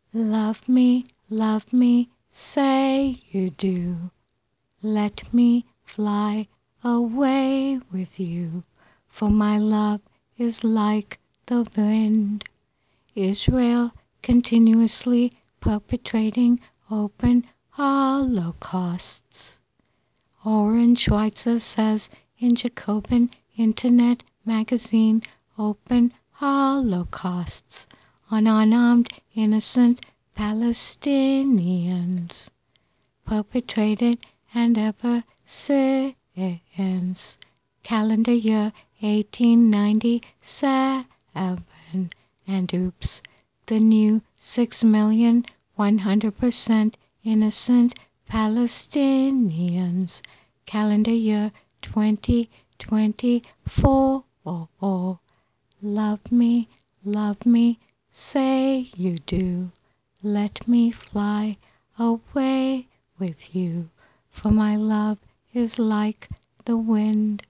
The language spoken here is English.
love me, say you do. Let me fly away with you, for my love is like the wind. Israel continuously perpetrating open holocausts. Oren Schweitzer says in Jacobin Internet Magazine, open holocausts on unarmed innocent Palestinians, perpetrated and ever since calendar year 1897, and oops, the new 6,000,100% innocent Palestinians, calendar year 2024. Love me, say you do. Let me fly away with you, for my love is like the wind.